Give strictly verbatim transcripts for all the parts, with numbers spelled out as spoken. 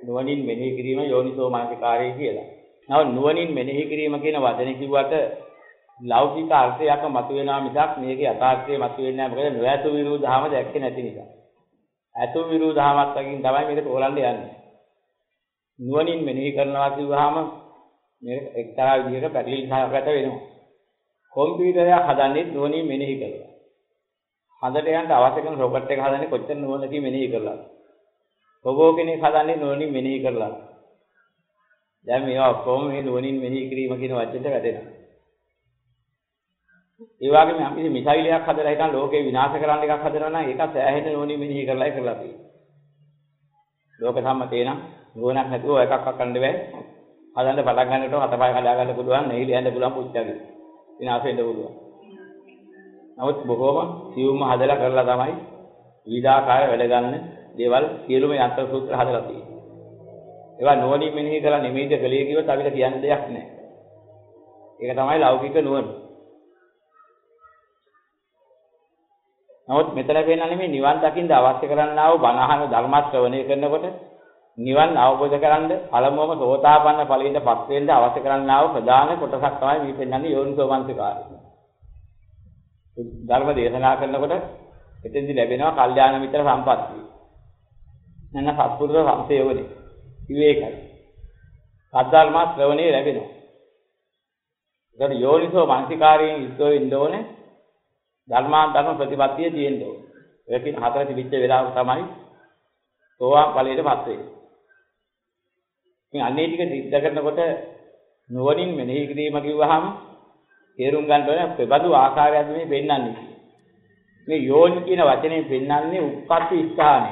නුවණින් මෙනෙහි කිරීම යෝනිසෝ මනසිකාරය කියලා. නව නුවණින් මෙනෙහි කිරීම කියන වචනේ කිව්වට ලෞකික අර්ථයක් මතුවෙනවා මිසක් මේකේ යථාර්ථය මතුවෙන්නේ නැහැ. මොකද නොයතු විරුද්ධාම දැක්කේ නැති නිසා. අතු විරුද්ධාමත් වලින් තමයි මේක තෝරන්න යන්නේ. නුවණින් මෙනෙහි කරනවා කියවහම මේක එක්තරා විදිහක පැටලිලි සහගත වෙනවා. කම්පියුටරයක් හදන්නේ නුවණින් මෙනෙහි කරලා. හදට යන්න අවශ්‍ය කරන රොබට් එක හදන්නේ කොච්චර නුවණකින් මෙනෙහි කරලාද? රොබෝ කෙනෙක් හදන්නේ නුවණින් මෙනෙහි කරලා. දැන් මේවා කොහොම මේ නුවණින් මෙනෙහි කිරීම කියන වචනට වැටෙනවා. ඒ වගේම අපි මිසයිලයක් හදලා හිටන් ලෝකේ විනාශ කරන්න එකක් හදනවා නම් ඒක සෑහෙන නුවණින් මෙනෙහි කරලායි කරලා තියෙන්නේ. ලෝක සම්මතේ නම් නුවණක් නැතුව එකක් අක්කන්න බෑ. හදන්න පටන් ගන්නකොට හතපය කඩා ගන්න පුළුවන්, නැහිලි යන්න පුළුවන් පුච්චගෙන. විනාශ වෙන්න පුළුවන්. නමුත් බොහෝම සියුම්ම හදලා කරලා තමයි විවිධාකාර වැඩ ගන්න දේවල් සියලුම යන්ත්‍ර සූත්‍ර හදලා තියෙන්නේ. ඒවා නුවණින් මෙනෙහි කරලා නිමේද කලේ කිව්වොත් අපිට කියන්න දෙයක් නැහැ. ඒක තමයි ලෞකික නුවණ. නමුත් මෙතන පේනන්නේ මේ නිවන් දකින්න අවශ්‍ය කරන්නා වූ බණ අහන ධර්ම ශ්‍රවණය කරනකොට නිවන් අවබෝධ කරගන්න පළමුවම සෝතාපන්න ඵලයෙන්පත් වෙන්න අවශ්‍ය කරන්නා වූ ප්‍රධාන කොටසක් තමයි මේ පෙන්වන්නේ යෝනිසෝ මනසිකාරය. ධර්ම දේශනා කරනකොට එතෙන්දි ලැබෙනවා කල්යාණ මිත්‍ර සම්පත්තිය. නැන්න සත්පුරුෂ සංසයෝගනේ. විවේකයි. සද්ධර්ම ශ්‍රවණේ ලැබෙනවා. ඒකට යෝනිසෝ මනසිකාරයෙන් යුක්තව ඉන්න ඕනේ. ධර්මාන්තරම ප්‍රතිපත්තිය තියෙන්න ඕනේ. ඒකකින් හතර තිබිච්ච වෙලාව තමයි සෝවාන් ඵලයටපත් වෙන්නේ. මේ අන්නේ ටික සිද්ධ කරනකොට නුවණින් මෙනෙහි කිරීම කිව්වහම තේරුම් ගන්න ඕනේ ප්‍රබදු ආකාරයක්ද මේ පෙන්වන්නේ. මේ යෝනි කියන වචනේ පෙන්වන්නේ උප්පත්ති ස්ථානය.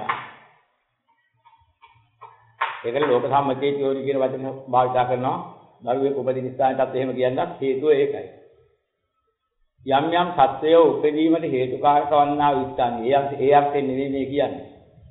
ඒකල ලෝක සම්මතයේ යෝනි කියන වචන භාවිත කරනවා. දරුවෙක් උපදින ස්ථානයටත් එහෙම කියන්නත් හේතුව ඒකයි. යම් යම් සත්‍යය උපදීමට හේතුකාරක වන්නා වූ ස්ථානය. ඒ ඒ අර්ථයෙන් නෙවෙයි මේ කියන්නේ.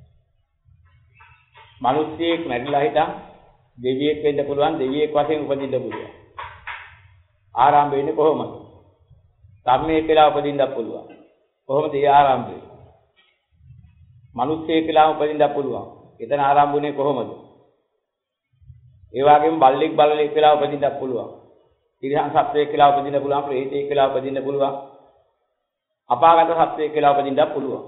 මිනිස්සෙක් මැරිලා හිටන් දෙවියෙක් වෙන්න පුළුවන්, දෙවියෙක් වශයෙන් උපදින්න පුළුවන්. ආරම්භ වෙන්නේ කොහොමද? ධම්මයේ කියලා උපදින්නත් පුළුවන්. කොහොමද ඒ ආරම්භය? මිනිස්සෙක් කියලා උපදින්නත් පුළුවන්. එතන ආරම්භුනේ කොහොමද? ඒ වගේම බල්ලෙක් බලලෙක් කියලා උපදින්නත් පුළුවන්. තිරිසන් සත්වයෙක් කියලා උපදින්න පුළුවන්, ප්‍රේතයෙක් කියලා උපදින්න පුළුවන්. අපාගත සත්වයෙක් කියලා උපදින්නත් පුළුවන්.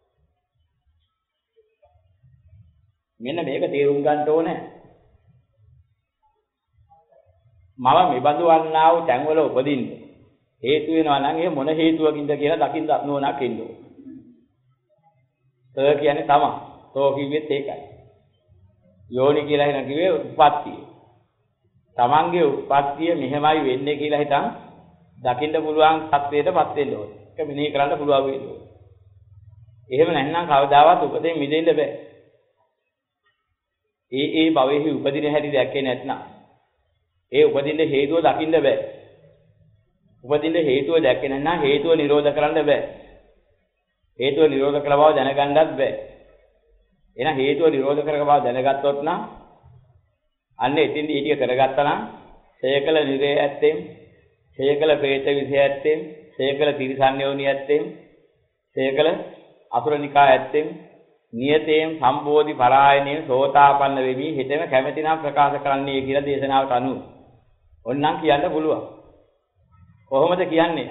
මෙන්න මේක තේරුම් ගන්න ඕනේ. මම මෙබඳු වන්නා වූ තැන්වල උපදින්න හේතු වෙනවා නම් ඒ මොන හේතුවකින්ද කියලා දකින්න නුවණක් එන්න ඕනේ. තෝ කියන්නේ තමයි. තෝ කිව්වෙත් ඒකයි. යෝනි කියලා හිතන කිව්වේ උප්පත්තිය. තමන්ගේ උප්පත්තිය මෙහෙමයි වෙන්නේ කියලා හිතන් දකින්න පුළුවන් සත්‍යයටපත් වෙන්න ඕනේ. ඒක මෙනෙහි කරන්න පුළුවන් වෙන්න ඕනේ. එහෙම නැත්නම් කවදාවත් උපතෙන් මිදෙන්න බෑ. ඒ ඒ භවෙහි උපදින හැටි දැක්කේ නැත්නම් ඒ උපදින්න හේතුව දකින්න බෑ. උපදින්න හේතුව දැක්කේ නැත්නම් හේතුව නිරෝධ කරන්න බෑ. හේතුව නිරෝධ කළ බව දැනගන්නත් බෑ. එහෙනම් හේතුව නිරෝධ කරක බව දැනගත්තොත් නම් අන්න එතින්දි ඊටික කරගත්තා නම් සේකල නිරේ ඇත්තෙන්, සේකල പ്രേත විෂය ඇත්තෙන්, සේකල තිරිසන් යෝනි ඇත්තෙන්, සේකල අසුරනිකා ඇත්තෙන් නියතයෙන් සම්බෝධි පරායනේ සෝතාපන්න වෙමි හිතෙම කැමැතිනම් ප්‍රකාශ කරන්නේ කියලා දේශනාවට අනුව ඕන්නම් කියන්න පුළුවන්. කොහොමද කියන්නේ?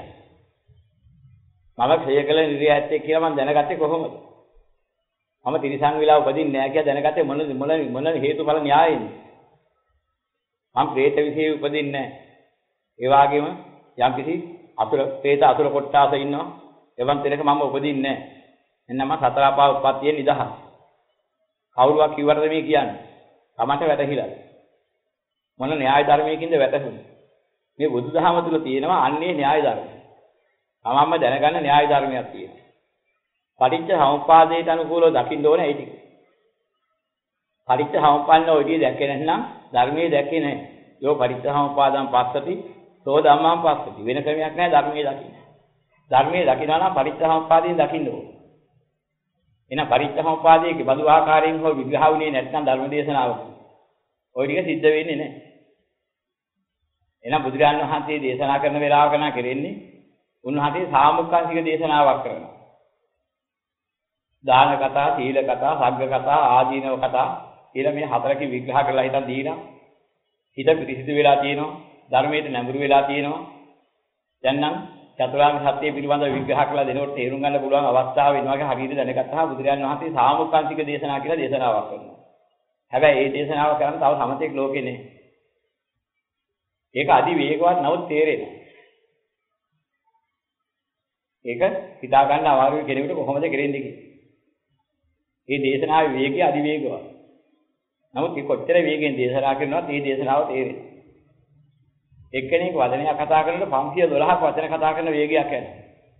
මම ක්ෂයකල නිරය ඇත්තේ කියලා මම දැනගත්තේ කොහොමද? මම තිරිසන් විලා උපදින්නේ නැහැ කියලා දැනගත්තේ මොන මොන මොන හේතුඵල න්‍යායෙන්ද? මම പ്രേත විශේෂ උපදින්නේ නැහැ. ඒ වගේම යම්කිසි අසුර പ്രേත අසුර කොට්ටාස ඉන්නවා. එවන් තැනක මම උපදින්නේ නැහැ. එන්නම සතර අපා උප්පත්තිය නිදහස්. කවුරුවක් කිව්වටද මේ කියන්නේ? තමන්ට වැටහිලා. මොන න්‍යාය ධර්මයකින්ද වැටහුනේ? මේ බුදුදහම තුල තියෙනවා අන්නේ න්‍යාය ධර්ම. තමන්ම දැනගන්න න්‍යාය ධර්මයක් තියෙනවා. පටිච්ච සමුප්පාදයට අනුකූලව දකින්න ඕනේ ඒ ටික. පටිච්ච සමුප්පන්න ඔය ටික දැක්කේ නැත්නම් ධර්මයේ දැක්කේ නැහැ. යෝ පටිච්ච සමුප්පාදම් පස්සති, සෝ ධම්මං පස්සති. වෙන ක්‍රමයක් නැහැ ධර්මයේ දකින්න. ධර්මයේ දකිනවා නම් පටිච්ච සමුප්පාදයෙන් දකින්න ඕනේ. එන පරිච්ඡේදෝපාදයේ බඳු ආකාරයෙන් හෝ විග්‍රහ වුණේ නැත්නම් ධර්ම දේශනාවක ওই ටික සිද්ධ වෙන්නේ නැහැ. එහෙනම් බුදුරජාණන් වහන්සේ දේශනා කරන වෙලාවක නා කෙරෙන්නේ උන්වහන්සේ සාමුක්ඛංශික දේශනාවක් කරනවා. දාන කතා, සීල කතා, සග්ග කතා, ආදීනව කතා කියලා මේ හතරකින් විග්‍රහ කරලා හිතන් දීලා හිත පිරිසිදු වෙලා තියෙනවා ධර්මයට නැඹුරු වෙලා තියෙනවා දැන් නම් චතුරාර්ය සත්‍ය පිළිබඳව විග්‍රහ කරලා දෙනකොට තේරුම් ගන්න පුළුවන් අවස්ථාව වෙනවා වගේ හරියට දැනගත්තාම බුදුරජාණන් වහන්සේ සාමුක්ඛාන්තික දේශනා කියලා දේශනාවක් කරනවා. හැබැයි ඒ දේශනාව කරන්නේ තව සමතෙක් ලෝකේ නේ. ඒක අදි වේගවත් නමුත් තේරෙනවා. ඒක හිතා ගන්න අමාරුයි කෙනෙකුට කොහොමද කෙරෙන්නේ කියලා. මේ දේශනාවේ වේගය අදි වේගවත්. නමුත් ඒ කොච්චර වේගෙන් දේශනා කරනවත් මේ දේශනාව තේරෙන්නේ. එක්කෙනෙක් වචනයක් කතා කරනකොට පන්සිය දොළහක් වචන කතා කරන වේගයක් යනවා.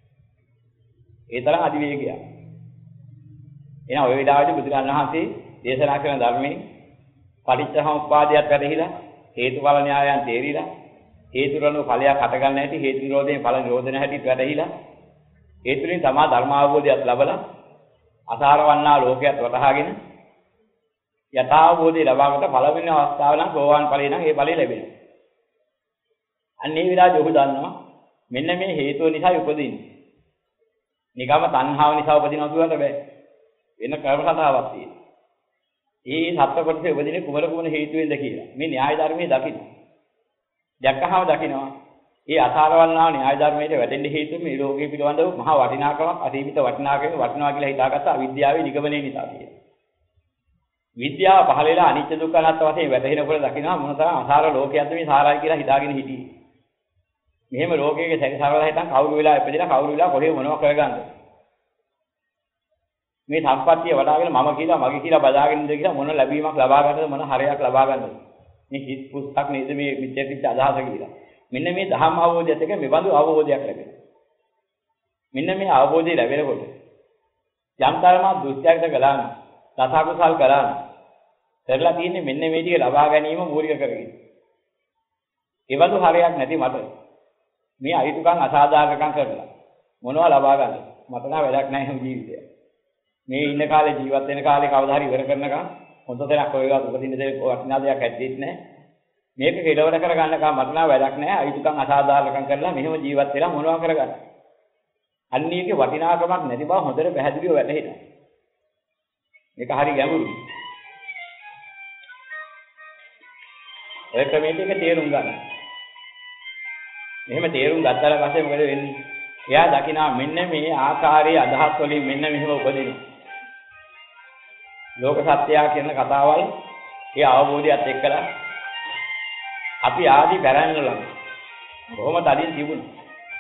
ඒ තරම් අධි වේගයක්. එහෙනම් ওই වෙලාවේදී බුදුරජාණන් වහන්සේ දේශනා කරන ධර්මයේ පටිච්චසමුප්පාදයට වැටහිලා හේතුඵල න්‍යායයන් තේරිලා හේතුරණු ඵලයක් හටගන්න හැටි හේතු නිරෝධයෙන් ඵල නිරෝධන හැටි වැටහිලා ඒ තුලින් තමා ධර්ම අවබෝධයක් ලැබලා අසාරවන්නා ලෝකයක් වටහාගෙන යථාබෝධය ලබාගත පළවෙනි අවස්ථාව නම් සෝවාන් ඵලය නම් ඒ ඵලය ලැබෙනවා. අන්නේ විලාදී ඔහු දන්නවා මෙන්න මේ හේතුව නිසා උපදින්නේ. නිකම්ම තණ්හාව නිසා උපදිනවා කියවට බෑ. වෙන කර්ම කතාවක් තියෙනවා. මේ සත්‍ය කොටසේ උපදින්නේ කුමන කුමන හේතුවෙන්ද කියලා. මේ න්‍යාය ධර්මයේ දකින්න. දැක්කහම දකින්නවා. මේ අසාරවන්නා න්‍යාය ධර්මයේ වැටෙන්න හේතුව මේ ලෝකයේ පිළිබඳව මහා වටිනාකමක් අතීත වටිනාකමක් වටිනවා කියලා හිතාගත්ත අවිද්‍යාවේ නිගමනයේ නිසා කියලා. විද්‍යාව පහළ වෙලා අනිත්‍ය දුක්ඛ අනාත්ම වශයෙන් වැටහෙනකොට දකින්නවා මොනතරම් අසාර ලෝකයක්ද මේ සාරයි කියලා හිතාගෙන හිටියේ. මෙහෙම ලෝකයේ සැරිසරලා හිටන් කවුරු වෙලා ඉපදිලා කවුරු වෙලා කොහේ මොනව කරගන්නද මේ සම්පත්තිය වඩාගෙන මම කියලා මගේ කියලා බදාගෙන ඉඳ කියලා මොන ලැබීමක් ලබා ගන්නද මොන හරයක් ලබා ගන්නද මේ හිස් පුස්තක් නේද මේ මිත්‍යාචිත්ත අදහස කියලා මෙන්න මේ ධම්ම අවබෝධයත් එක්ක මෙබඳු අවබෝධයක් ලැබෙනවා මෙන්න මේ අවබෝධය ලැබෙනකොට යම් තරමක් දුස්ත්‍යාගත කළා නම් දසකුසල් කළා නම් කරලා තියෙන්නේ මෙන්න මේ ටික ලබා ගැනීම මූලික කරගෙන ඒබඳු හරයක් නැති මට මේ අයිතුකම් අසාධාරණකම් කරලා මොනවා ලබා ගන්නද මට නම් වැඩක් නැහැ ජීවිතේ මේ ඉන්න කාලේ ජීවත් වෙන කාලේ කවදා හරි ඉවර කරනකම් හොඳ දෙයක් ඔයගොල්ලෝ උපදින්න දෙයක් වටිනා දෙයක් ඇත්තෙත් නැහැ මේක කෙලවර කරගන්නකම් මට නම් වැඩක් නැහැ අයිතුකම් අසාධාරණකම් කරලා මෙහෙම ජීවත් වෙලා මොනවා කරගන්න අන්නේගේ වටිනාකමක් නැති බව හොඳට පැහැදිලිව වැටහෙනවා මේක හරි ගැඹුරුයි ඔය ක්‍රමයට එක තේරුම් ගන්න මෙහෙම තේරුම් ගත්තාට පස්සේ මොකද වෙන්නේ? එයා දකිනා මෙන්න මේ ආකාරයේ අදහස් වලින් මෙන්න මෙහෙම උපදිනවා. ලෝක සත්‍යය කියන කතාවල් ඒ අවබෝධයත් එක්කලා අපි ආදි බැරන්න ළඟ බොහොම තදින් තිබුණා.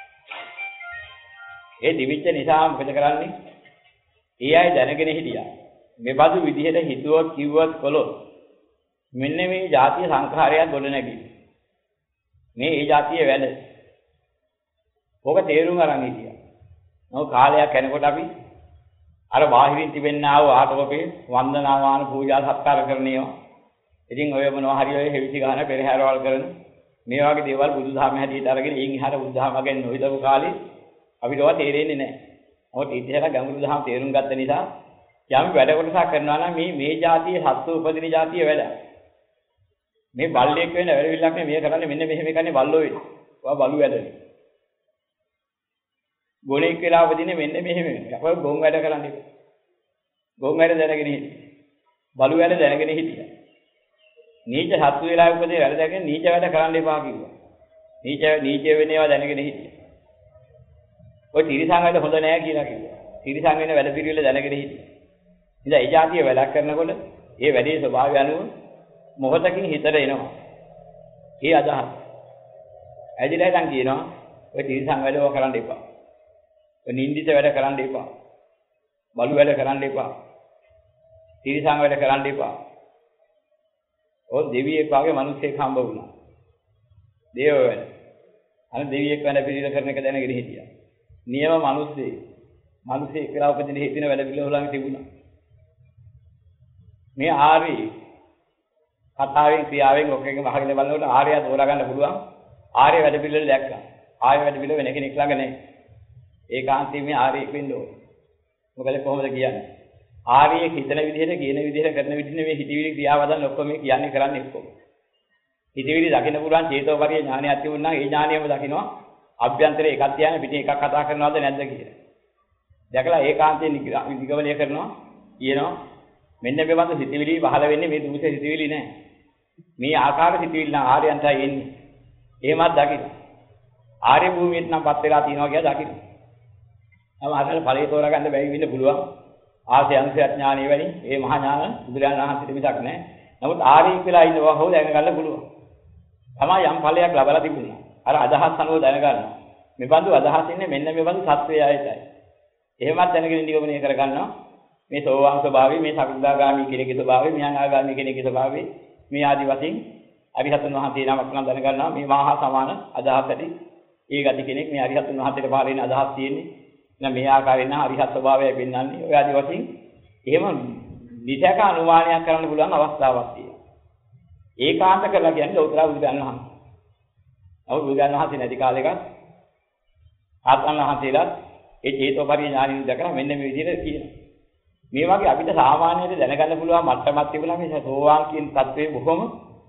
ඒ දිවිච්ච නිසා මොකද කරන්නේ? ඒ අය දැනගෙන හිටියා. මෙබඳු විදිහට හිතුවොත් කිව්වොත් කළොත් මෙන්න මේ ජාතිය සංඛාරයක් ගොඩ නැගී. මේ ඒ ජාතියේ වැඩ ඔක තේරුම් අරන් හිටියා. නෝ කාලයක් යනකොට අපි අර බාහිරින් තිබෙන්නා වූ ආටෝපේ වන්දනාමාන පූජා සත්කාර කරණේවා. ඉතින් ඔය මොනවා හරි ඔය හෙවිසි ගන්න පෙරහැරවල් කරන මේ වගේ දේවල් බුදුදහම හැටියට අරගෙන ඊන් එහාට බුදුදහම ගැන නොහිතපු කාලේ අපිට ඔවා තේරෙන්නේ නැහැ. මොකද ඉතින් ගැඹුරු දහම තේරුම් ගත්ත නිසා යම් වැඩ කොටසක් කරනවා නම් මේ මේ જાතියේ සත්තු උපදින જાතිය වැඩ. මේ බල්ලෙක් වෙන වැඩවිල්ලක් නේ මේ කරන්නේ මෙන්න මෙහෙම එකනේ බල්ලෝ වෙන්නේ. ඔයා බලු වැඩනේ. ගොණෙක් වෙලා උපදින්නේ මෙන්න මෙහෙම වෙන්නේ. අපෝ ගොන් වැඩ කරන්නේ. ගොන් වැඩ දැනගෙන හිටියා. බලු වැඩ දැනගෙන හිටියා. නීච සත්තු වෙලා උපදින වැඩ දැනගෙන නීච වැඩ කරන්න එපා කිව්වා. නීච නීච වෙන ඒවා දැනගෙන හිටියා. ඔය තිරිසන් වැඩ හොඳ නෑ කියලා කිව්වා. තිරිසන් වෙන වැඩ පිළිවෙල දැනගෙන හිටියා. ඉතින් ඒ જાතිය වැඩක් කරනකොට ඒ වැඩේ ස්වභාවය අනුව මොහොතකින් හිතට එනවා. ඒ අදහස. ඇදිලා ඉතින් කියනවා ඔය තිරිසන් වැඩව කරන්න එපා. ඔය නින්දිත වැඩ කරන්න එපා. බලු වැඩ කරන්න එපා. තිරිසන් වැඩ කරන්න එපා. ඔය දෙවියෙක් වගේ මිනිස්සෙක් හම්බ වුණා. දේව වැඩ. අර දෙවියෙක් වැඩ පිළිවෙල කරන එක දැනගෙන හිටියා. නියම මිනිස්සේ. මිනිස්සේ කියලා උපදින හිතින වැඩ පිළිවෙල ළඟ තිබුණා. මේ ආර්ය කතාවෙන් ක්‍රියාවෙන් ඔකකින් අහගෙන බලනකොට ආර්යය තෝරා ගන්න පුළුවන්. ආර්ය වැඩ පිළිවෙල දැක්කා. ආර්ය වැඩ පිළිවෙල වෙන කෙනෙක් ළඟ නැහැ. ඒකාන්තයෙන් මේ ආර්යෙක් වෙන්න ඕනේ. මොකද කොහොමද කියන්නේ? ආර්යෙක් හිතන විදිහට, කියන විදිහට, කරන විදිහට මේ හිතවිලි ක්‍රියාවදන් ඔක්කොම මේ කියන්නේ කරන්නේ ඔක්කොම. හිතවිලි දකින්න පුළුවන් චේතෝපරිය ඥානයක් තිබුණා නම් ඒ ඥානියම දකින්නවා. අභ්‍යන්තරේ එකක් තියාගෙන පිටින් එකක් කතා කරනවද නැද්ද කියලා. දැකලා ඒකාන්තයෙන් නිගමනය කරනවා. කියනවා මෙන්න මේ වගේ සිතිවිලි පහළ වෙන්නේ මේ දුෂ්ට සිතිවිලි නෑ. මේ ආකාර සිතිවිලි නම් ආර්යයන්ටයි එන්නේ. එහෙමත් දකින්න. ආර්ය භූමියට නම් පත් වෙලා තියෙනවා කියලා දකින්න. තම අරගෙන ඵලයේ තෝරගන්න බැරි වෙන්න පුළුවන්. ආසේ අංශය ඥානෙ වෙනි මේ මහා ඥාන බුදුරජාණන් වහන්සේට මිසක් නෑ. නමුත් ආර්යෙක් වෙලා ඉන්නවා හොව දැනගන්න පුළුවන්. තමයි යම් ඵලයක් ලැබලා තිබුණා. අර අදහස් අනුව දැනගන්නවා. මේ බඳු අදහස් ඉන්නේ මෙන්න මේ බඳු සත්‍යයයිතයි. එහෙමත් දැනගෙන නිගමනය කරගන්නවා. මේ සෝවාන් ස්වභාවය, මේ සකෘදාගාමී කෙනෙකුගේ ස්වභාවය, මේ අනාගාමී කෙනෙකුගේ ස්වභාවය, මේ ආදි වශයෙන් අරිහතන් වහන්සේ නමක් නම් දැනගන්නවා. මේ මහා සමාන අදහස් ඇති ඒ ගති කෙනෙක් මේ අරිහතන් වහන්සේට පාරින අදහස් තියෙන්නේ. එහෙනම් මේ ආකාරයෙන් නම් අරිහත් ස්වභාවය පෙන්වන්නේ. ඔය ආදි වශයෙන් එහෙම විෂයක අනුමානයක් කරන්න පුළුවන් අවස්ථාවක් තියෙනවා. ඒකාන්ත කරලා කියන්නේ උත්තර බුදුන් වහන්සේ. අවු බුදුන් වහන්සේ නැති කාලෙක ආත්මන් වහන්සේලා ඒ චේතෝපරි ඥානින් දැකලා මෙන්න මේ විදිහට කියනවා. මේ වගේ අපිට සාමාන්‍යයෙන් දැනගන්න පුළුවන් මට්ටමක් තිබුණා මේ සෝවාන් කියන தત્ත්වයේ බොහොම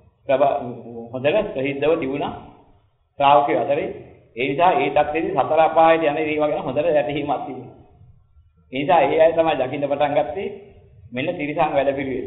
හොඳට ප්‍රසිද්ධව තිබුණා ශ්‍රාවකයෝ අතරේ. ඒ නිසා ඒ தත්ත්වෙදී සතර අපායට යන ඒවා ගැන හොඳට යැටහීමක් තිබුණා. ඒ නිසා ඒ අය තමයි දකින්න පටන් ගත්තේ මෙන්න තිරිසන් වැඩ පිළිවෙල.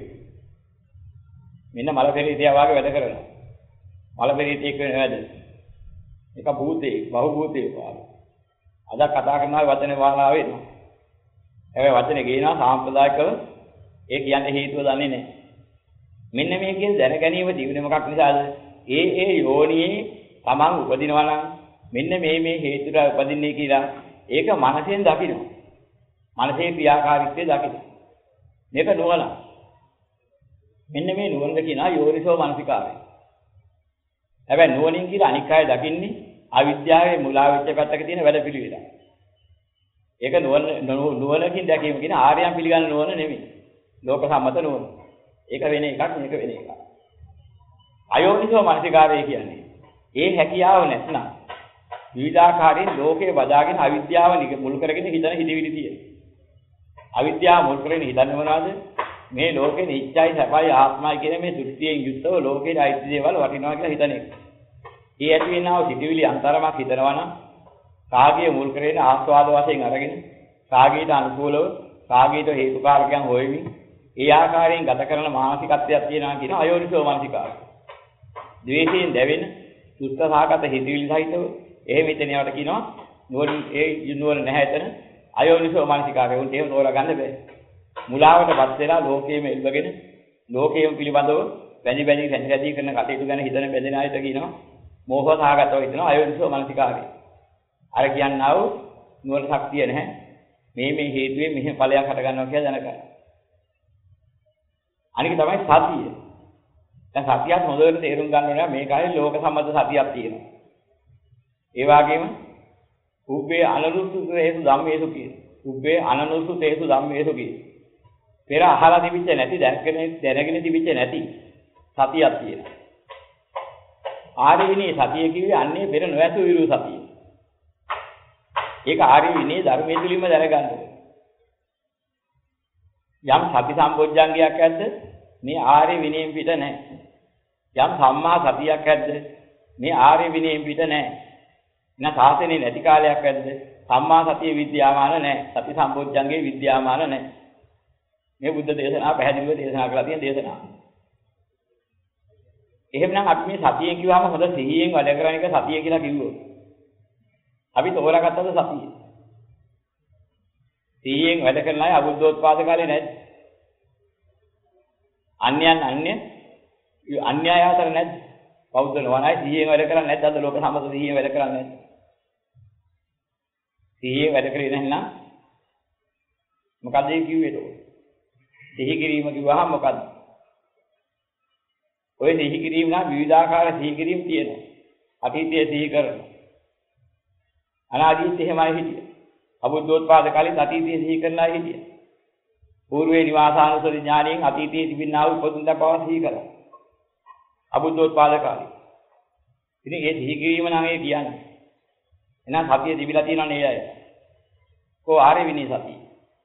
මෙන්න මල පෙරීතිය වාගේ වැඩ කරනවා. මල පෙරීතිය කියන වැඩ. එක භූතේ, බහු භූතේ වාගේ. අද කතා කරනවා වචනේ වාලාව වෙනවා. හැබැයි වචනේ ගේනවා සාම්ප්‍රදායිකව ඒ කියන්නේ හේතුව දන්නේ නැහැ. මෙන්න මේ කියන දැන ගැනීම දිනුනේ මොකක් නිසාද? ඒ ඒ යෝනියේ Taman උපදිනවා නම් මෙන්න මේ මේ හේතුව උපදින්නේ කියලා ඒක මනසෙන් දකිනවා. මනසේ ක්‍රියාකාරීත්වය දකිනවා. මේක නුවණ. මෙන්න මේ නුවණ කියනවා යෝනිසෝ මනසිකාරය. හැබැයි නුවණින් කියලා අනික් අය දකින්නේ අවිද්‍යාවේ මුලා වෙච්ච පැත්තක තියෙන වැඩ පිළිවෙල. ඒක නුවණ නුවණකින් දැකීම කියන ආර්යයන් පිළිගන්න නුවණ නෙමෙයි. ලෝක සම්මත නුවණ. ඒක වෙන එකක් මේක වෙන එකක්. අයෝනිසෝ මනසිකාරය කියන්නේ ඒ හැකියාව නැත්නම් විවිධාකාරයෙන් ලෝකේ බදාගෙන අවිද්‍යාව මුල් කරගෙන හිතන හිතවිලි තියෙන. අවිද්‍යාව මුල් කරගෙන හිතන්නේ මොනවද? මේ ලෝකේ නිත්‍යයි සැපයි ආත්මයි කියන මේ දෘෂ්ටියෙන් යුක්තව ලෝකේ අයිති දේවල් වටිනවා කියලා හිතන එක. ඒ ඇති වෙනව සිටිවිලි අන්තරමක් හිතනවා නම් කාගයේ මුල් කරගෙන ආස්වාද වශයෙන් අරගෙන කාගයට අනුකූලව කාගයට හේතුකාරකයන් හොයමින් ඒ ආකාරයෙන් ගත කරන මානසිකත්වයක් තියෙනවා කියන අයෝනිසෝ මානසිකාරය. ද්වේෂයෙන් දැවෙන සුත්තසහගත හිතවිලි සහිතව එහෙම හිතනවට කියනවා නුවණ ඒ නුවණ නැහැ එතන අයෝනිසෝ මානසිකාරය. උන්ට එහෙම තෝරා ගන්න බෑ. මුලාවටපත් වෙලා ලෝකයේම එල්බගෙන ලෝකයේම පිළිබඳව වැඳි වැඳි රැඳි කරන කටයුතු ගැන හිතන බැඳෙන අයට කියනවා මෝහසහගතව හිතනවා අයෝනිසෝ මානසිකාරය. අර කියන්නා වූ නුවණ ශක්තිය නැහැ. මේ මේ හේතුවේ මෙහෙම ඵලයක් හට ගන්නවා කියලා දැනගන්න. අනික තමයි සතිය. දැන් සතියත් හොඳට තේරුම් ගන්න ඕනේ මේකයි ලෝක සම්මත සතියක් තියෙනවා. ඒ වගේම උබ්බේ අනනුසුතේසු ධම්මේසු කියන. උබ්බේ අනනුසුතේසු ධම්මේසු කියන. පෙර අහලා තිබිච්ච නැති දැනගෙන දැනගෙන තිබිච්ච නැති සතියක් තියෙනවා. ආර්ය විනී සතිය කිව්වේ අන්නේ පෙර නොඇතු විරු සතිය. ඒක ආර්ය විනී ධර්මයේ තුලින්ම දැනගන්න ඕනේ. යම් සති සම්පෝඥංගයක් ඇද්ද මේ ආර්ය විනයෙන් පිට නැහැ. යම් සම්මා සතියක් ඇද්ද මේ ආර්ය විනයෙන් පිට නැහැ. එන සාසනේ නැති කාලයක් ඇද්ද සම්මා සතිය විද්‍යාමාන නැහැ. සති සම්පෝඥංගේ විද්‍යාමාන නැහැ. මේ බුද්ධ දේශනාව පැහැදිලිව දේශනා කරලා තියෙන දේශනාව. එහෙමනම් අපි මේ සතිය කිව්වම හොඳ සිහියෙන් වැඩ කරන එක සතිය කියලා කිව්වොත් අපි තෝරාගත්තද සතිය? සිහියෙන් වැඩ කරන අය අබුද්ධෝත්පාද කාලේ නැද්ද? අන්‍යයන් අන්‍ය අන්‍යය අතර නැද්ද? බෞද්ධ නොවනයි සිහියෙන් වැඩ කරන්නේ නැද්ද? අද ලෝක සම්මත සිහියෙන් වැඩ කරන්නේ නැද්ද? සිහියෙන් වැඩ කරේ නැත්නම් මොකද ඒ කිව්වේ ඒක? සිහි කිරීම කිව්වහම මොකද්ද? ඔය සිහි කිරීම නම් විවිධාකාර සිහි කිරීම තියෙනවා. අතීතයේ සිහි කරනවා. අනාදීත් එහෙමයි හිටියේ. අබුද්ධෝත්පාද කාලේ අතීතයේ සිහි කරලා හිටියේ. పూర్වේ නිවාසානුසති ඥාණයෙන් අතීතයේ තිබෙනා වූ උපදින්න බව සිහි කරා. අබුද්ධෝත්පාද කාලේ. ඉතින් ඒ සිහි කිරීම නම් ඒ කියන්නේ. එහෙනම් සතිය තිබිලා තියෙනවා නේ අය. කො ආර්ය විනී සතිය.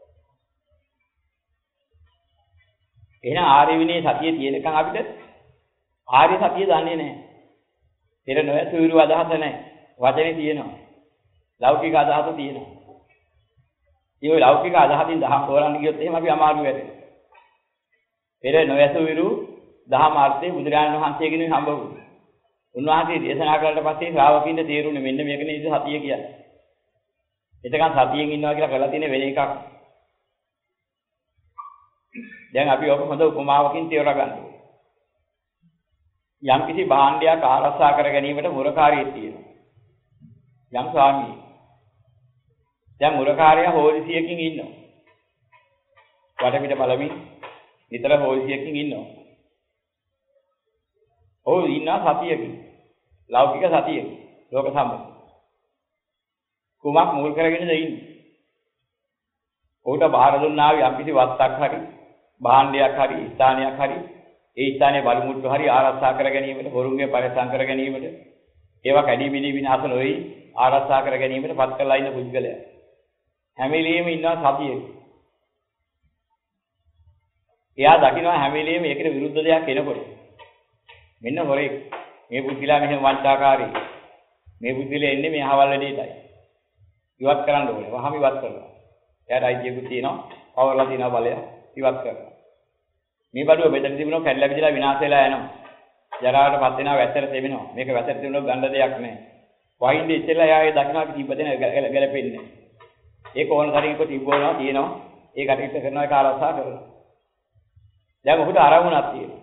එහෙනම් ආර්ය විනී සතිය තියෙනකන් අපිට ආර්ය සතිය දන්නේ නැහැ. පෙර නොඇතු විරු අදහස නැහැ. වචනේ තියෙනවා. ලෞකික අදහස තියෙනවා. ඒ ලෞකික අදහසින් දහම් තෝරන්න ගියොත් එහෙම අපි අමාරු වෙනවා. පෙර නොයසු විරු දහම අර්ථයේ බුදුරජාණන් වහන්සේගෙන් හම්බ වුණා. උන්වහන්සේ දේශනා කළාට පස්සේ ශ්‍රාවකින්ට තේරුණේ මෙන්න මේක නේද සතිය කියන්නේ. එතකන් සතියෙන් ඉන්නවා කියලා කරලා තියෙන වෙන එකක්. දැන් අපි ඔක හොඳ උපමාවකින් තේරුම් ගන්න ඕනේ. යම් කිසි භාණ්ඩයක් ආරක්ෂා කර ගැනීමට මුරකාරියෙක් තියෙනවා. යම් ස්වාමී. දැන් මුරකාරයා හොලිසියකින් ඉන්නවා. වටපිට බලමින් නිතර හොලිසියකින් ඉන්නවා. ඔව් ඉන්නවා සතියකින්. ලෞකික සතියකින්. ලෝක සම්මත. කුමක් මුල් කරගෙනද ඉන්නේ? උට බාහිර දුන්නා වූ යම්කිසි වත්තක් හරි, භාණ්ඩයක් හරි, ස්ථානයක් හරි, ඒ ස්ථානයේ බලමුට්ටු හරි ආරක්ෂා කර ගැනීමට, හොරුන්ගේ පරිසම් කර ගැනීමට, ඒවා කැඩී බිඳී විනාශ නොවි ආරක්ෂා කර ගැනීමට පත් කරලා ඉන්න පුද්ගලයා. හැම වෙලෙම ඉන්නවා සතියේ. එයා දකිනවා හැම වෙලෙම ඒකට විරුද්ධ දෙයක් එනකොට. මෙන්න හොරේ මේ පුද්ගලයා මෙහෙම වංචාකාරී. මේ පුද්ගලයා එන්නේ මේ අහවල් වැඩේටයි. ඉවත් කරන්න ඕනේ. වහම ඉවත් කරනවා. එයාට අයිතියකුත් තියෙනවා. පවර්ලා තියෙනවා බලය. ඉවත් කරනවා. මේ බඩුව මෙතන තිබුණොත් කැඩලා බිඳලා විනාශ වෙලා යනවා. ජරාවටපත් වෙනවා, වැස්සට තෙමෙනවා. මේක වැස්සට තිබුණොත් ගන්න දෙයක් නැහැ. වහින්නේ ඉස්සෙල්ලා එයා ඒ දකින්නවා තිබ්බ දෙන ගැලපෙන්නේ. ඒක ඕන තරම් එක තිබ්බෝනවා තියෙනවා. ඒ කටයුත්ත කරනවා ඒක ආරක්ෂා කරනවා. දැන් ඔහුට ආරමුණක් තියෙනවා.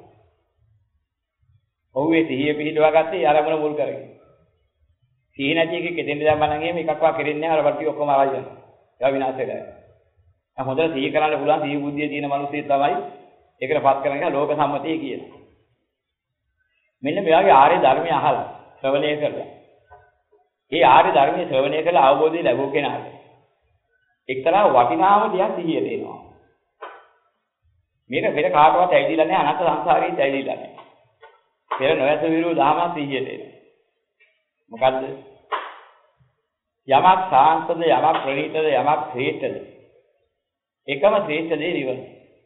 ඔහු ඒ සිහිය පිහිටවා ගත්තේ ආරමුණ මුල් කරගෙන. සිහිය නැති එකෙක් එතෙන්ද දැම්ම නම් එහෙම එකක්වත් කෙරෙන්නේ නැහැ. අර වටි ඔක්කොම ආවයි යනවා. ඒවා විනාශ වෙලා යනවා. දැන් හොඳට සිහිය කරන්න පුළුවන් සිහිය බුද්ධිය තියෙන මිනිස්සු තමයි ඒකටපත් කරන එක ලෝක සම්මතය කියනවා. මෙන්න මේ වගේ ආර්ය ධර්මය අහලා ශ්‍රවණය කරලා. ඒ ආර්ය ධර්මයේ ශ්‍රවණය කරලා අවබෝධය ලැබුව කෙනාට එක්තරා වටිනාම දෙයක් සිහියට එනවා. මේක පෙර කාටවත් ඇවිදilla නැහැ අනන්ත සංසාරේ ඇවිදilla නැහැ. පෙර නොයස විරු දහම සිහියට එනවා. මොකද්ද? යමක් සාන්තද යමක් ප්‍රණීතද යමක් ශ්‍රේෂ්ඨද? එකම ශ්‍රේෂ්ඨ දේ නිවන.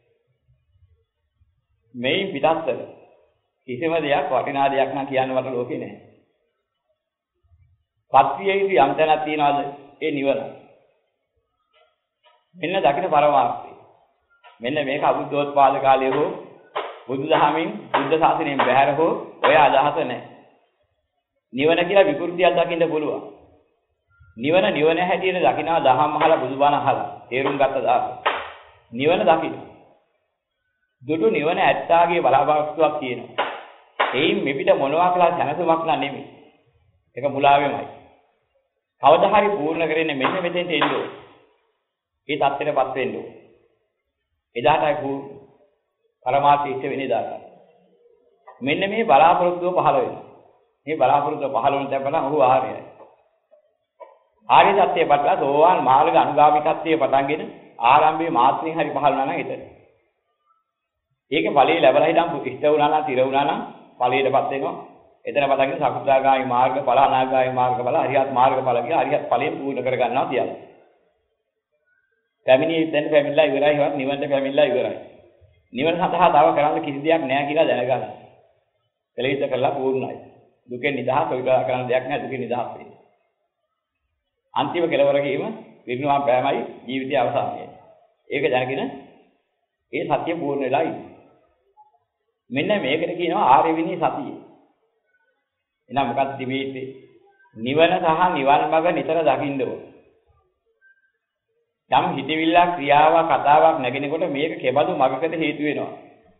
මේ පිටස්තර කිසිම දෙයක් වටිනා දෙයක් නම් කියන්න මට ලෝකේ නැහැ. පත්විය යුතු යම් තැනක් තියනවාද? ඒ නිවන. මෙන්න දකින්න පරමාර්ථය. මෙන්න මේක අබුද්ධෝත්පාද කාලයේ හෝ බුදුදහමින් බුද්ධ ශාසනයෙන් බැහැර හෝ ඔය අදහස නැහැ. නිවන කියලා විකෘතියක් දකින්න පුළුවන්. නිවන නිවන හැටියට දකින්නවා දහම් අහලා බුදුබණ අහලා තේරුම් ගත්ත දාස. නිවන දකින්න. දුටු නිවන ඇත්තාගේ බලාපොරොත්තුවක් තියෙනවා. එයින් මෙපිට මොනවා කියලා දැනසුමක් නෙමෙයි. ඒක මුලාවෙමයි. කවදා හරි පූර්ණ කරන්නේ මෙන්න මෙතෙන්ට එන්න ඕනේ. ඒ தත්ත්වෙටපත් වෙන්න ඕනේ. එදාටයි පූර්ණ පරමාර්ථ ඉෂ්ට වෙන්නේ දාට. මෙන්න මේ බලාපොරොත්තුව පහළ වෙනවා. මේ බලාපොරොත්තුව පහළ වුණ තැන බලන් ඔහු ආර්යයි. ආර්ය தත්ත්වයේ පටලා සෝවාන් මාර්ග අනුගාමිකත්වයේ පටන්ගෙන ආරම්භයේ මාත්‍රින් හරි පහළ වුණා නම් එතන. ඒකේ ඵලයේ ලැබලා හිටන් ඉෂ්ට වුණා නම් තිර වුණා නම් ඵලයටපත් වෙනවා. එතන පටන්ගෙන සකෘදාගාමි මාර්ග ඵල අනාගාමි මාර්ග ඵල අරියත් මාර්ග ඵල කියලා අරියත් ඵලයෙන් පූර්ණ කර ගන්නවා කියලා. පැමිණියේ දැන් පැමිණලා ඉවරයි හවත් නිවන්ට පැමිණලා ඉවරයි. නිවන සඳහා තව කරන්න කිසි දෙයක් නැහැ කියලා දැනගන්න. කෙලෙහිත කරලා පූර්ණයි. දුකෙන් නිදහස් වෙලා කරන්න දෙයක් නැහැ දුකෙන් නිදහස් වෙන්න. අන්තිම කෙලවර ගියම විඥාන පෑමයි ජීවිතය අවසානයයි. ඒක දැනගෙන ඒ සත්‍ය පූර්ණ වෙලා ඉන්නේ. මෙන්න මේකට කියනවා ආර්ය විනී සතිය. එහෙනම් මොකක්ද තිබෙන්නේ? නිවන සහ නිවන් මඟ නිතර දකින්න ඕන. යම් හිතවිල්ලක් ක්‍රියාවක් කතාවක් නැගෙනකොට මේක කෙබඳු මඟකට හේතු වෙනවා.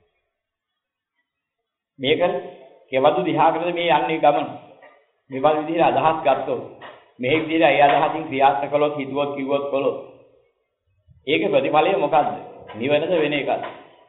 මේක කෙබඳු දිහාකටද මේ යන්නේ ගමන. මෙවල් විදිහට අදහස් ගත්තොත් මේ විදිහට ඒ අදහසින් ක්‍රියාත්මක කළොත් හිතුවොත් කිව්වොත් කළොත් ඒක ප්‍රතිඵලය මොකද්ද? නිවනද වෙන එකද?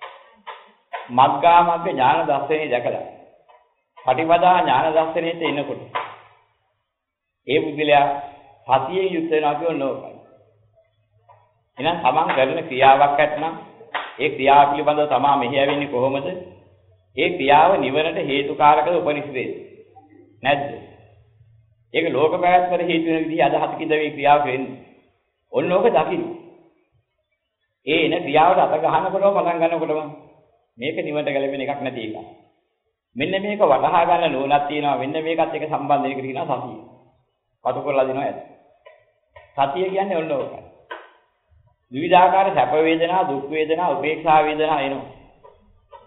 මග්ගා මග්ග ඥාන දර්ශනේ දැකලා පටිපදා ඥාන දර්ශනයට එනකොට ඒ බුද්ධිලයා සතියේ යුත් වෙනවා කියනෝකයි. එහෙනම් තමන් කරන ක්‍රියාවක් ඇත්නම් ඒ ක්‍රියාව පිළිබඳව තමා මෙහි ඇවෙන්නේ කොහොමද? ඒ ක්‍රියාව නිවනට හේතුකාරකද උපනිශ්‍රේද? නැද්ද? ඒක ලෝක පැවැත්මට හේතු වෙන විදිහ අදහසකින්ද මේ ක්‍රියාව වෙන්නේ. ඔන්න ඕක දකින්න. ඒ එන ක්‍රියාවට අත ගන්නකොටම පටන් ගන්නකොටම මේක නිවනට ගැලපෙන එකක් නැති එක. මෙන්න මේක වටහා ගන්න නෝනක් තියෙනවා. මෙන්න මේකත් එක්ක සම්බන්ධ වෙන එකට කියනවා සතිය. පතු කරලා දෙනවා ඇත්ත. සතිය කියන්නේ ඔන්න ඕකයි. විවිධාකාර සැප වේදනා, දුක් වේදනා, උපේක්ෂා වේදනා එනවා.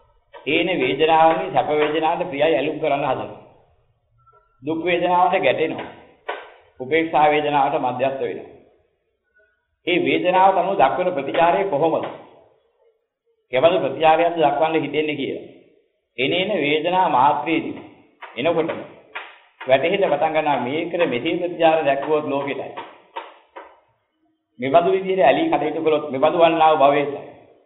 ඒන වේදනාවනේ සැප වේදනාවට ප්‍රියයි ඇලුම් කරන්න හදනවා. දුක් වේදනාවට ගැටෙනවා. උපේක්ෂා වේදනාවට මධ්‍යස්ථ වෙනවා. මේ වේදනාවට අනුව දක්වන ප්‍රතිචාරය කොහොමද? කෙවල ප්‍රතිචාරයක්ද දක්වන්න හිතෙන්නේ කියලා. එනේන වේදනා මාත්‍රයේදී එනකොට වැටහෙන්න පටන් ගන්නවා මේකට මෙසේ ප්‍රතිචාර දැක්වුවොත් ලෝකෙටයි. මෙබඳු විදිහට ඇලී කටයුතු කළොත් මෙබඳු වන්නා වූ භවයයි.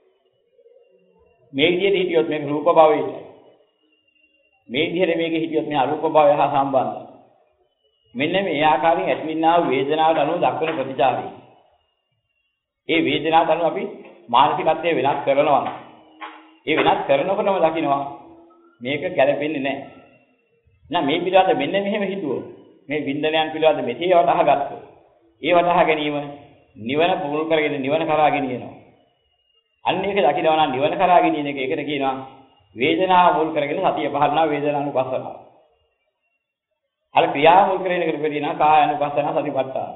මේ විදිහට හිටියොත් මේක රූප භවයයි. මේ විදිහට මේක හිටියොත් මේ අරූප භවය හා සම්බන්ධයි. මෙන්න මේ ආකාරයෙන් ඇතිවෙනා වූ වේදනාවට අනුව දක්වන ප්‍රතිචාරය. ඒ වේදනාවට අනුව අපි මානසිකත්වය වෙනස් කරනවා. ඒ වෙනස් කරනකොටම දකින්නවා මේක ගැළපෙන්නේ නැහැ. නෑ මේ පිළිවෙත මෙන්න මෙහෙම හිතුවෝ. මේ වින්දනයන් පිළිවෙත මෙතේ වටහා ගත්තොත්. ඒ වටහා ගැනීම නිවන පුරුල් කරගෙන නිවන කරා ගෙනියනවා. අන්න ඒක දකිනවා නම් නිවන කරා ගෙනියන එක ඒකට කියනවා වේදනාව මුල් කරගෙන සතිය පහළනවා වේදනානුපස්සනාව. අර ක්‍රියාව මුල් කරගෙන එකට කියනවා කායानुපස්සනාව සතිපට්ඨාන.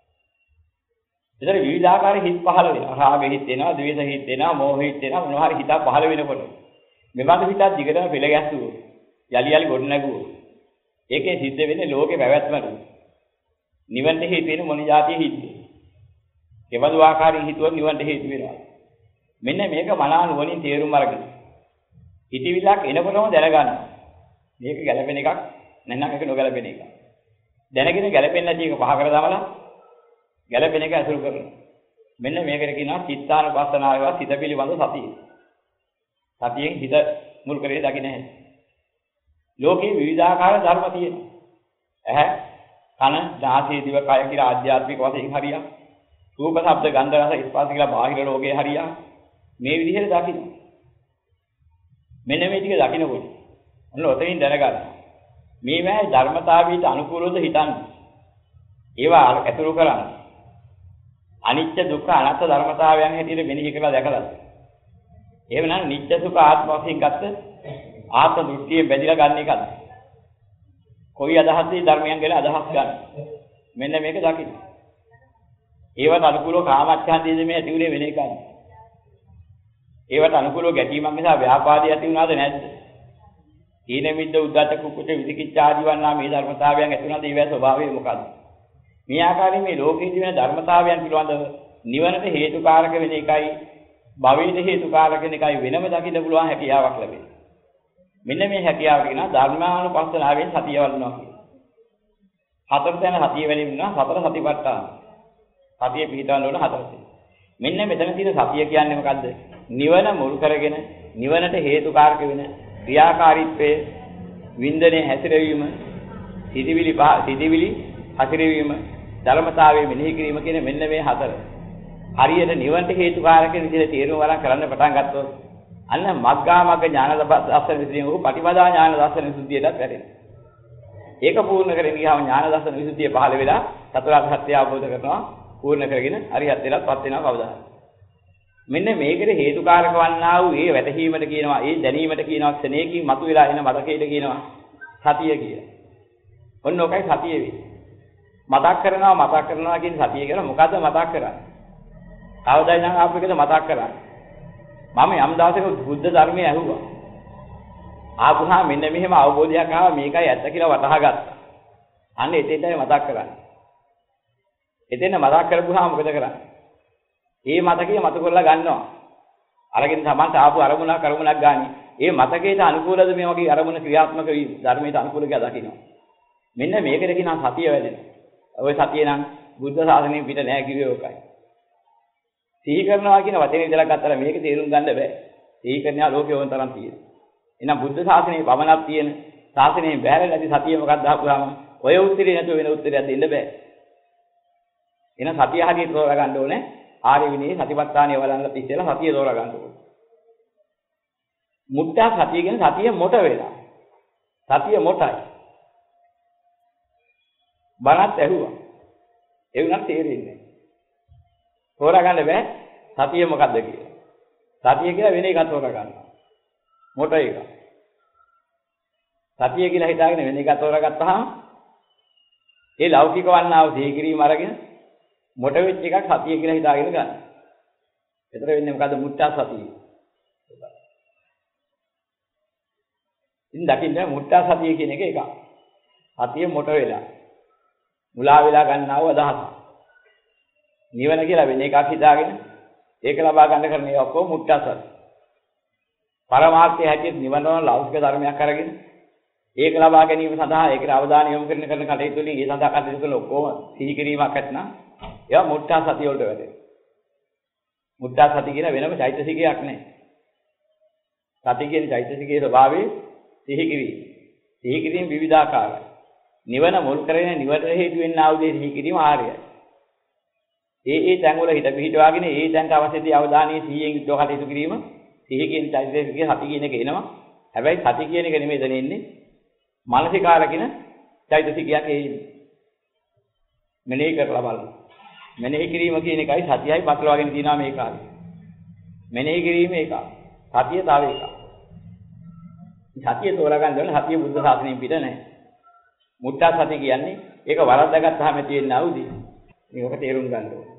ඒතර විවිධාකාර හිත් පහළ වෙනවා. රාග හිත් එනවා, ද්වේෂ හිත් එනවා, මෝහ හිත් එනවා, මොනවා හරි හිතක් පහළ වෙනකොට මෙබඳු හිතක් දිගටම පෙළ ගැස්සුවෝ. යලි යලි ගොඩ නැගුවෝ. ඒකේ සිද්ධ වෙන්නේ ලෝකේ පැවැත්මට. නිවන්ට හේතු වෙන මොන જાතිය හිත්ද? කෙබඳු ආකාරයෙන් හිතුවොත් නිවන්ට හේතු වෙනවා. මෙන්න මේක මනා නුවණින් තේරුම් අරගෙන. හිතවිල්ලක් එනකොටම දැනගන්න. මේක ගැළපෙන එකක් නැත්නම් මේක නොගැළපෙන එකක්. දැනගෙන ගැළපෙන්නේ නැති එක පහ කර දාමලා ගැළපෙන එක අසුරු කරනවා. මෙන්න මේකට කියනවා චිත්තානුපස්සනාවේවා සිත පිළිබඳ සතිය. සතියෙන් හිත මුල් කරේ දකින්න නැහැ. ලෝකේ විවිධාකාර ධර්ම තියෙනවා. ඇහැ, කන, නාසය, දිව, කය කියලා ආධ්‍යාත්මික වශයෙන් හරියක්. රූප, ශබ්ද, ගන්ධ, රස, ස්පර්ශ කියලා බාහිර ලෝකේ හරියක්. මේ විදිහට දකින්න. මෙන්න මේ ටික දකින්නකොට ඔන්න ඔතනින් දැනගන්න. මේ මේ ධර්මතාවීට අනුකූලව හිතන්නේ. ඒවා ඇතුළු කරන්න. අනිත්‍ය දුක්ඛ අනාත්ම ධර්මතාවයන් හැටියට මෙනෙහි කරලා දැකලා. එහෙම නම් නිත්‍ය සුඛ ආත්ම වශයෙන් ගත්ත ආත්ම දෘෂ්ටියෙන් බැඳිලා ගන්න එකද? කොයි අදහසයි ධර්මයන් ගැන අදහස් ගන්න. මෙන්න මේක දකින්න. ඒවට අනුකූලව කාමච්ඡන්දයේද මේ ඇති උනේ වෙන එකක්. ඒවට අනුකූලව ගැටීමක් නිසා ව්‍යාපාදේ ඇති වුණාද නැද්ද? ඊන මිද්ද උද්දච්ච කුක්කුච විදිකිච්ඡා ආදී වන්නා මේ ධර්මතාවයන් ඇති වුණාද? ඒවැ ස්වභාවය මොකක්ද? මේ ආකාරයෙන් මේ ලෝකයේ තියෙන ධර්මතාවයන් පිළිබඳව නිවනට හේතුකාරක වෙන එකයි භවයට හේතුකාරක වෙන එකයි වෙනම දකින්න පුළුවන් හැකියාවක් ලැබෙනවා. මෙන්න මේ හැකියාව කියන ධර්මානුපස්සනාවෙන් සතිය වඩනවා කියන්නේ. හතර තැන සතිය වෙලින්නා සතර සතිපට්ඨාන. සතිය පිළිතවන්න ඕන හතර තැන. මෙන්න මෙතන තියෙන සතිය කියන්නේ මොකද්ද? නිවන මුල් කරගෙන නිවනට හේතුකාරක වෙන ක්‍රියාකාරීත්වයේ වින්දනයේ හැසිරවීම, සිටිවිලි සිටිවිලි හැසිරවීම, ධර්මතාවයේ මෙනෙහි කිරීම කියන මෙන්න මේ හතර. හරියට නිවනට හේතුකාරක විදිහට තේරුම් ගන්න කරන්න පටන් ගත්තොත් අන්න මග්ගා මග්ග ඥාන දර්ශන විසුද්ධිය උ පටිපදා ඥාන දර්ශන විසුද්ධියටත් වැටෙනවා. ඒක පූර්ණ කරගෙන ගියාම ඥාන දර්ශන විසුද්ධිය පහළ වෙලා චතුරාර්ය සත්‍ය අවබෝධ කරනවා. පූර්ණ කරගෙන අරියත් වෙලත්පත් වෙනවා කවදා. මෙන්න මේකට හේතුකාරක වන්නා වූ ඒ වැටහීමට කියනවා, ඒ දැනීමට කියනවා, ක්ෂණයකින් මතුවලා එන මතකයට කියනවා සතිය කියලා. ඔන්න ඔකයි සතිය වෙන්නේ. මතක් කරනවා මතක් කරනවා කියන සතිය කියලා මොකද්ද මතක් කරන්නේ? කවදාද නම් ආපෙකද මතක් කරන්නේ? මම යම් දවසක බුද්ධ ධර්මයේ ඇහුවා. ආපුහා මෙන්න මෙහෙම අවබෝධයක් ආවා මේකයි ඇත්ත කියලා වටහා ගත්තා. අන්න එතෙන්ටයි මතක් කරන්නේ. එතෙන් මතක් කරපුවාම මොකද කරන්නේ? මේ මතකයේ මත කරලා ගන්නවා. අරගෙන තමන්ට ආපු අරමුණක් අරමුණක් ගානේ. මේ මතකයට අනුකූලද මේ වගේ අරමුණ ක්‍රියාත්මක වීම ධර්මයට අනුකූල කියලා දකිනවා. මෙන්න මේකට කියනවා සතිය වැඩෙනවා. ඔය සතිය නම් බුද්ධ ශාසනයෙන් පිට නෑ කිව්වේ ඕකයි. සිහි කරනවා කියන වචනේ විතරක් ගත්තට මේක තේරුම් ගන්න බෑ. සිහි කරනවා ලෝකේ ඕන තරම් තියෙනවා. එහෙනම් බුද්ධ ශාසනයේ පමණක් තියෙන ශාසනයෙන් බැහැර නැති සතිය මොකක්ද අහපුවාම ඔය උත්තරේ නැතුව වෙන උත්තරයක් දෙන්න බෑ. එහෙනම් සතිය හරියට තෝරා ගන්න ඕනේ. ආර්ය විනී සතිපට්ඨානය වලන්න තිස්සෙලා සතිය තෝරා ගන්න ඕනේ. මුට්ටා සතිය කියන සතිය මොට වෙලා. සතිය මොටයි. බණත් ඇහුවා. ඒ වුණත් තේරෙන්නේ නැහැ. තෝරා ගන්න බෑ සතිය මොකද්ද කියලා. සතිය කියලා වෙන එකක් තෝරා ගන්නවා. මොට එක. සතිය කියලා හිතාගෙන වෙන එකක් තෝරා ගත්තාම ඒ ලෞකික වන්නාව සීගිරීම අරගෙන මොට වෙච්ච එකක් සතිය කියලා හිතාගෙන ගන්න. එතන වෙන්නේ මොකද්ද මුට්ටා සතිය. ඉතින් දකින්න මුට්ටා සතිය කියන එක එකක්. සතිය මොට වෙලා. මුලා වෙලා ගන්නව අදහස. නිවන කියලා වෙන එකක් හිතාගෙන ඒක ලබා ගන්න කරන ඒ ඔක්කොම මුට්ටා සතිය. පරමාර්ථය හැටියට නිවන වල ලෞකික ධර්මයක් අරගෙන ඒක ලබා ගැනීම සඳහා ඒකට අවධානය යොමු කරන කරන කටයුතු වලින් ඒ සඳහා කටයුතු කළ ඔක්කොම සිහි කිරීමක් ඇතනම් ඒවා මුට්ටා සතිය වලට වැටෙනවා. මුට්ටා සතිය කියන වෙනම චෛතසිකයක් නැහැ. සති කියන චෛතසිකයේ ස්වභාවය සිහි කිරීම. සිහි කිරීම විවිධාකාරයි. නිවන මුල් කරගෙන නිවනට හේතු වෙන්නා වූ දේ සිහි කිරීම ආර්යයි. ඒ ඒ තැන් වල හිත පිහිටවාගෙන ඒ තැන්ට අවශ්‍ය දේ අවධානයේ සිහියෙන් යුක්තව කටයුතු කිරීම සිහි කියන චෛතසිකයේ සති කියන එක එනවා. හැබැයි සති කියන එක නෙමෙයි එතන ඉන්නේ. මානසිකාර කියන චෛතසිකයක් ඒ මෙනෙහි කරලා බලන්න. මෙනෙහි කිරීම කියන එකයි සතියයි පටලවාගෙන තියෙනවා මේ කාලේ. මෙනෙහි කිරීම එකක්. සතිය තව එකක්. සතිය තෝරගන්න ඕනේ සතිය බුද්ධ ශාසනයෙන් පිට නැහැ. මුට්ටා සතිය කියන්නේ ඒක වරද්දාගත්තාම තියෙන අවුදී. මේක තේරුම් ගන්න ඕනේ.